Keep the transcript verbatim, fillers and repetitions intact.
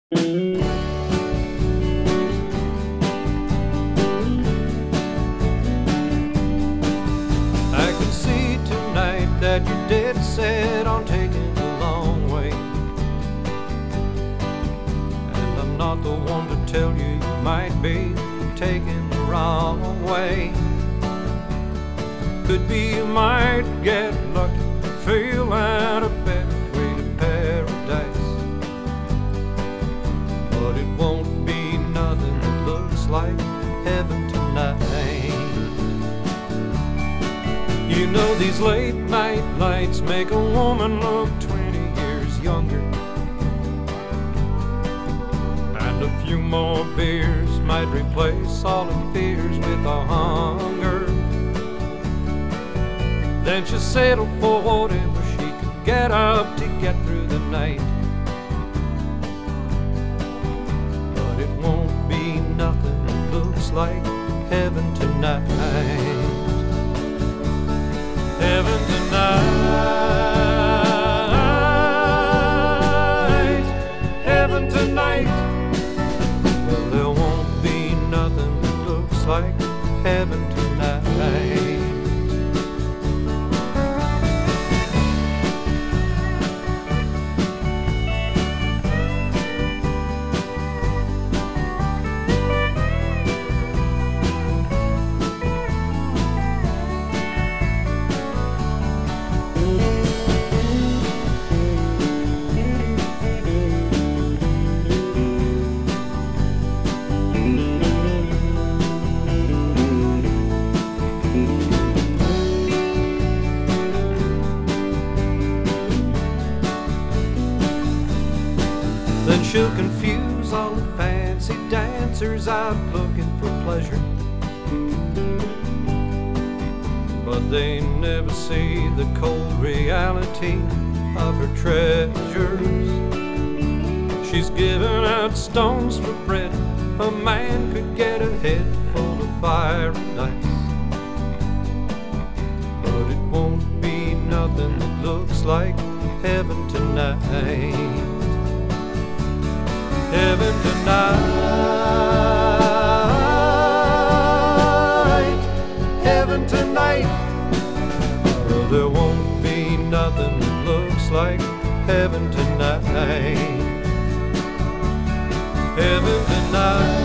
I can see tonight that you're dead set on taking the long way, and I'm not the one to tell you you might be taking the wrong way. Could be you might get lucky, feel out a better way to paradise, but it won't be nothing that looks like heaven tonight. You know these late night lights make a woman look twenty years younger, and a few more beers might replace all her fears with a hunger. Then she'll settle for whatever she can get up to get through the night, but it won't be nothing that looks like heaven tonight. Heaven tonight, heaven tonight. Well, there won't be nothing that looks like heaven tonight. Then she'll confuse all the fancy dancers out looking for pleasure, but they never see the cold reality of her treasures. She's giving out stones for bread. A man could get a head full of fire and ice, but it won't be nothing that looks like heaven tonight. Heaven tonight, heaven tonight. Well, there won't be nothing that looks like heaven tonight. Heaven tonight.